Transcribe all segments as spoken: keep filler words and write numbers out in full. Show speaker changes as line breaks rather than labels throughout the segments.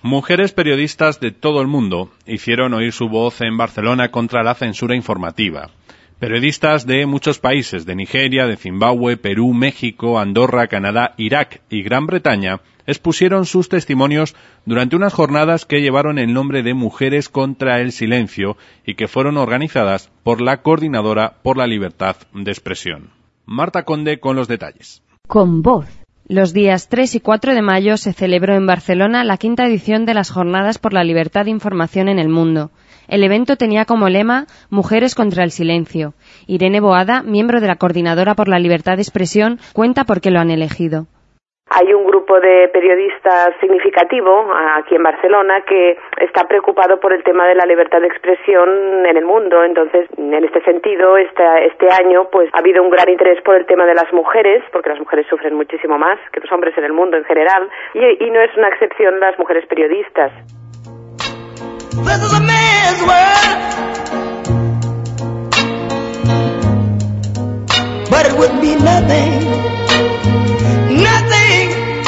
Mujeres periodistas de todo el mundo hicieron oír su voz en Barcelona contra la censura informativa. Periodistas de muchos países, de Nigeria, de Zimbabue, Perú, México, Andorra, Canadá, Irak y Gran Bretaña, expusieron sus testimonios durante unas jornadas que llevaron el nombre de Mujeres contra el Silencio y que fueron organizadas por la Coordinadora por la Libertad de Expresión. Marta Conde con los detalles.
Con voz. Los días tres y cuatro de mayo se celebró en Barcelona la quinta edición de las Jornadas por la Libertad de Información en el Mundo. El evento tenía como lema Mujeres contra el Silencio. Irene Boada, miembro de la Coordinadora por la Libertad de Expresión, cuenta por qué lo han elegido.
Hay un grupo de periodistas significativo aquí en Barcelona que está preocupado por el tema de la libertad de expresión en el mundo. Entonces, en este sentido, este, este año pues ha habido un gran interés por el tema de las mujeres, porque las mujeres sufren muchísimo más que los hombres en el mundo en general, y, y no es una excepción las mujeres periodistas. This is a man's world, but it would be nothing. Nothing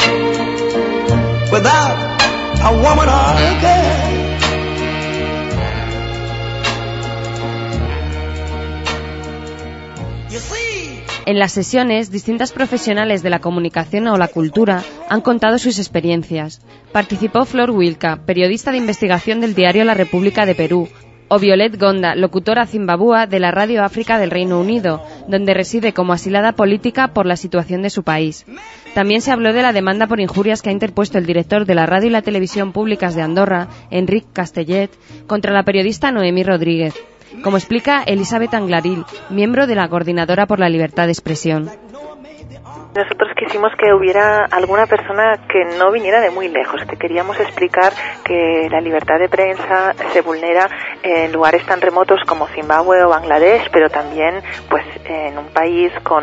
without a woman or a girl. You see. En las sesiones, distintas profesionales de la comunicación o la cultura han contado sus experiencias. Participó Flor Wilca, periodista de investigación del diario La República de Perú, o Violet Gonda, locutora zimbabúa de la Radio África del Reino Unido, donde reside como asilada política por la situación de su país. También se habló de la demanda por injurias que ha interpuesto el director de la radio y la televisión públicas de Andorra, Enric Castellet, contra la periodista Noemí Rodríguez, como explica Elizabeth Anglaril, miembro de la Coordinadora por la Libertad de Expresión.
Nosotros quisimos que hubiera alguna persona que no viniera de muy lejos, que queríamos explicar que la libertad de prensa se vulnera en lugares tan remotos como Zimbabue o Bangladesh, pero también pues en un país con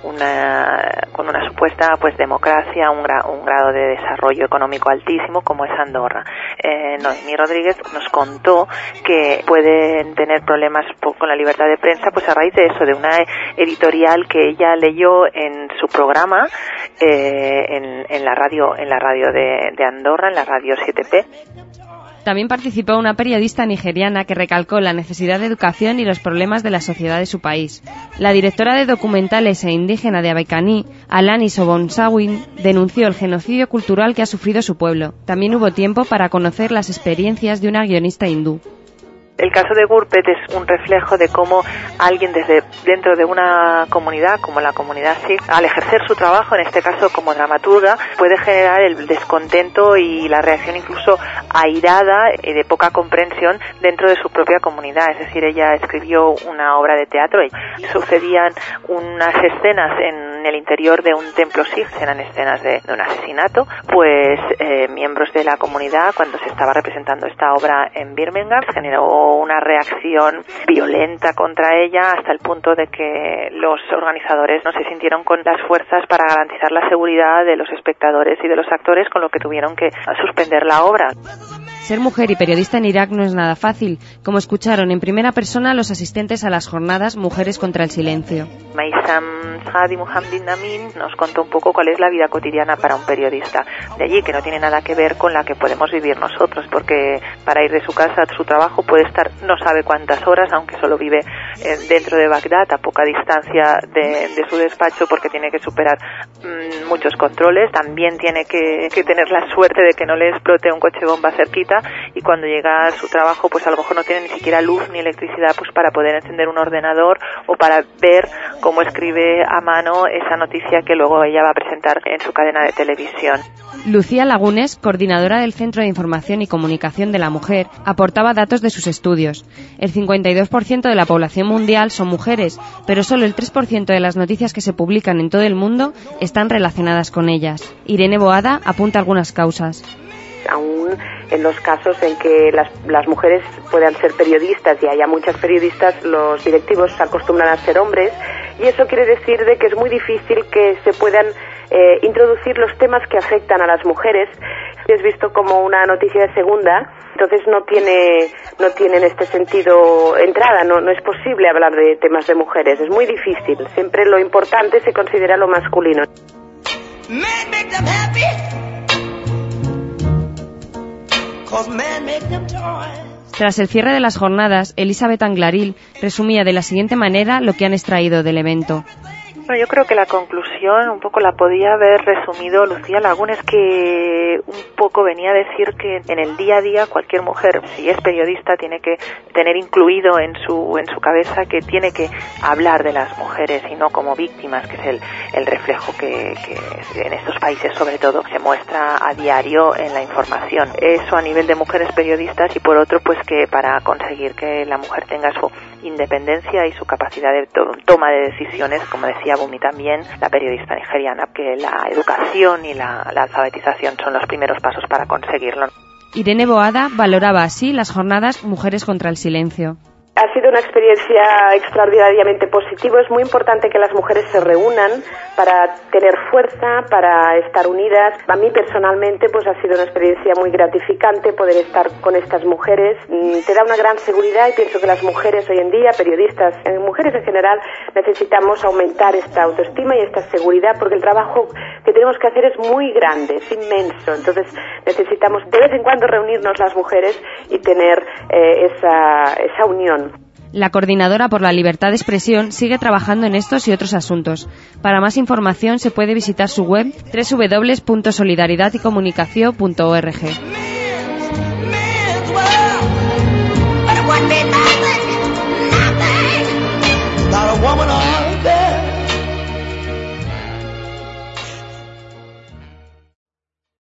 una con una supuesta pues democracia, un, gra, un grado de desarrollo económico altísimo como es Andorra. Eh, Noemí Rodríguez nos contó que pueden tener problemas con la libertad de prensa pues a raíz de eso, de una editorial que ella leyó en su programa eh, en, en la radio en la radio de, de Andorra, en la radio siete P.
También participó una periodista nigeriana que recalcó la necesidad de educación y los problemas de la sociedad de su país. La directora de documentales e indígena de Abaikaní, Alani Sobonsawin, denunció el genocidio cultural que ha sufrido su pueblo. También hubo tiempo para conocer las experiencias de una guionista hindú.
El caso de Gurpet es un reflejo de cómo alguien desde dentro de una comunidad, como la comunidad Sikh, al ejercer su trabajo, en este caso como dramaturga, puede generar el descontento y la reacción incluso airada y de poca comprensión dentro de su propia comunidad. Es decir, ella escribió una obra de teatro y sucedían unas escenas en el interior de un templo Sikh, eran escenas de, de un asesinato, pues eh, miembros de la comunidad, cuando se estaba representando esta obra en Birmingham, generó una reacción violenta contra ella hasta el punto de que los organizadores no se sintieron con las fuerzas para garantizar la seguridad de los espectadores y de los actores, con lo que tuvieron que suspender la obra.
Ser mujer y periodista en Irak no es nada fácil, como escucharon en primera persona los asistentes a las jornadas Mujeres contra el Silencio.
Maisam Sadi Muhammadin Amin nos contó un poco cuál es la vida cotidiana para un periodista de allí, que no tiene nada que ver con la que podemos vivir nosotros, porque para ir de su casa a su trabajo puede estar no sabe cuántas horas, aunque solo vive eh, dentro de Bagdad, a poca distancia de, de su despacho, porque tiene que superar mmm, muchos controles. También tiene que, que tener la suerte de que no le explote un coche bomba cerquita, y cuando llega a su trabajo pues a lo mejor no tiene ni siquiera luz ni electricidad pues para poder encender un ordenador o para ver cómo escribe a mano esa noticia que luego ella va a presentar en su cadena de televisión.
Lucía Lagunes, coordinadora del Centro de Información y Comunicación de la Mujer, aportaba datos de sus estudios. El cincuenta y dos por ciento de la población mundial son mujeres, pero solo el tres por ciento de las noticias que se publican en todo el mundo están relacionadas con ellas. Irene Boada apunta algunas causas.
Aún en los casos en que las, las mujeres puedan ser periodistas y haya muchas periodistas, los directivos se acostumbran a ser hombres, y eso quiere decir de que es muy difícil que se puedan eh, introducir los temas que afectan a las mujeres. Es visto como una noticia de segunda, entonces no tiene no tiene en este sentido entrada, no, no es posible hablar de temas de mujeres, es muy difícil, siempre lo importante se considera lo masculino.
Tras el cierre de las jornadas, Elizabeth Anglaril resumía de la siguiente manera lo que han extraído del evento.
Bueno, yo creo que la conclusión un poco la podía haber resumido Lucía Lagunes, que un poco venía a decir que en el día a día cualquier mujer, si es periodista, tiene que tener incluido en su en su cabeza que tiene que hablar de las mujeres y no como víctimas, que es el, el reflejo que, que en estos países sobre todo se muestra a diario en la información. Eso a nivel de mujeres periodistas, y por otro pues que para conseguir que la mujer tenga su independencia y su capacidad de to- toma de decisiones, como decía Bumi también, la periodista nigeriana, que la educación y la, la alfabetización son los primeros pasos para conseguirlo.
Irene Boada valoraba así las jornadas Mujeres contra el Silencio.
Ha sido una experiencia extraordinariamente positiva. Es muy importante que las mujeres se reúnan para tener fuerza, para estar unidas. A mí personalmente pues ha sido una experiencia muy gratificante poder estar con estas mujeres. Te da una gran seguridad y pienso que las mujeres hoy en día, periodistas, mujeres en general, necesitamos aumentar esta autoestima y esta seguridad, porque el trabajo que tenemos que hacer es muy grande, es inmenso. Entonces necesitamos de vez en cuando reunirnos las mujeres y tener eh, esa, esa unión.
La Coordinadora por la Libertad de Expresión sigue trabajando en estos y otros asuntos. Para más información se puede visitar su web doble u doble u doble u punto solidaridad y comunicación punto org.
Not a woman